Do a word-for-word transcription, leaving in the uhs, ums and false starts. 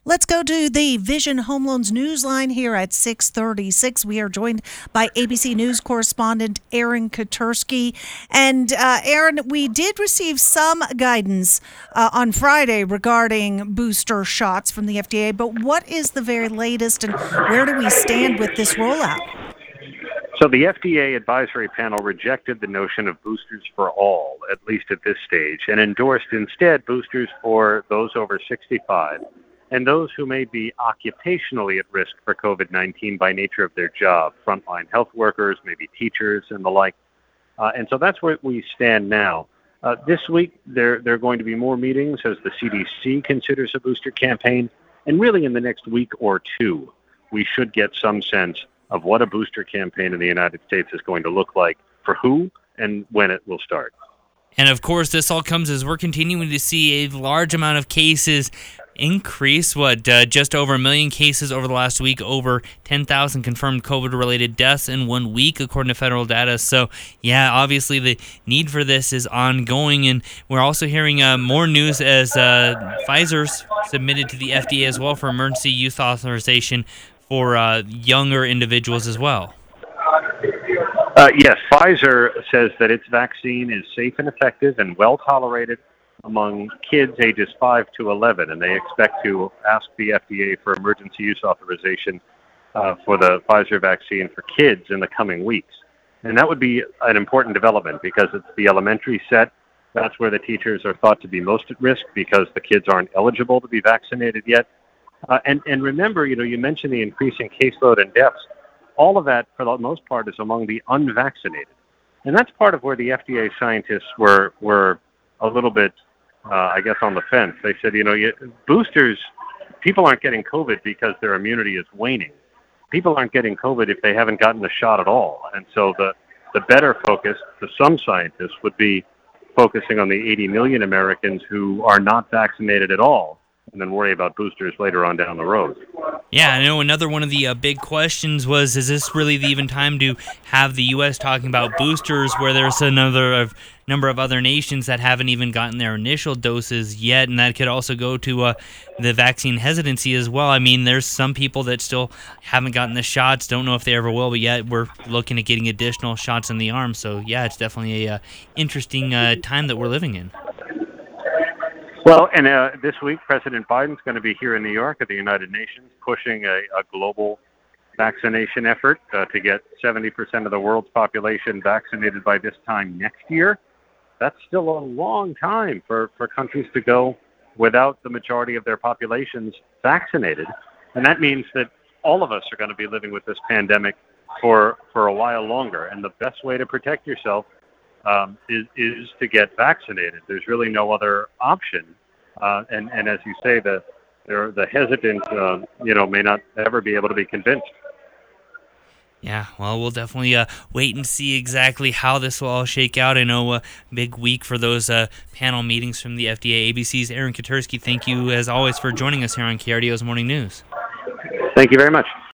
Let's go to the Vision Home Loans Newsline here at six thirty-six. We are joined by A B C News correspondent Aaron Katersky. And uh, Aaron, we did receive some guidance uh, on Friday regarding booster shots from the F D A, but what is the very latest and where do we stand with this rollout? So the F D A advisory panel rejected the notion of boosters for all, at least at this stage, and endorsed instead boosters for those over sixty-five and those who may be occupationally at risk for COVID nineteen by nature of their job, frontline health workers, maybe teachers and the like. Uh, and so that's where we stand now. Uh, this week, there, there are going to be more meetings as the C D C considers a booster campaign. And really in the next week or two, we should get some sense of what a booster campaign in the United States is going to look like, for who and when it will start. And of course, this all comes as we're continuing to see a large amount of cases increase, what, uh, just over a million cases over the last week, over ten thousand confirmed COVID-related deaths in one week, according to federal data. So, yeah, obviously the need for this is ongoing, and we're also hearing uh, more news as uh, Pfizer's submitted to the F D A as well for emergency use authorization for uh, younger individuals as well. Uh, yes, Pfizer says that its vaccine is safe and effective and well tolerated among kids ages five to eleven, and they expect to ask the F D A for emergency use authorization uh, for the Pfizer vaccine for kids in the coming weeks. And that would be an important development because it's the elementary set. That's where the teachers are thought to be most at risk because the kids aren't eligible to be vaccinated yet. Uh, and, and remember, you know, you mentioned the increasing caseload and deaths. All of that, for the most part, is among the unvaccinated. And that's part of where the F D A scientists were were a little bit, uh, I guess, on the fence. They said, you know, you, boosters, people aren't getting COVID because their immunity is waning. People aren't getting COVID if they haven't gotten the shot at all. And so the, the better focus to some scientists would be focusing on the eighty million Americans who are not vaccinated at all, and then worry about boosters later on down the road. Yeah, I know another one of the uh, big questions was, is this really the even time to have the U S talking about boosters where there's another of, number of other nations that haven't even gotten their initial doses yet, and that could also go to uh, the vaccine hesitancy as well. I mean, there's some people that still haven't gotten the shots, don't know if they ever will, but yet we're looking at getting additional shots in the arm. So, yeah, it's definitely a uh, interesting uh, time that we're living in. Well, and uh, this week, President Biden's going to be here in New York at the United Nations pushing a, a global vaccination effort uh, to get seventy percent of the world's population vaccinated by this time next year. That's still a long time for, for countries to go without the majority of their populations vaccinated. And that means that all of us are going to be living with this pandemic for, for a while longer. And the best way to protect yourself Um, is, is to get vaccinated. There's really no other option. Uh, and, and as you say, the the hesitant, uh, you know, may not ever be able to be convinced. Yeah, well, we'll definitely uh, wait and see exactly how this will all shake out. I know a big week for those uh, panel meetings from the F D A. A B C's Aaron Katersky, thank you, as always, for joining us here on K R D O's Morning News. Thank you very much.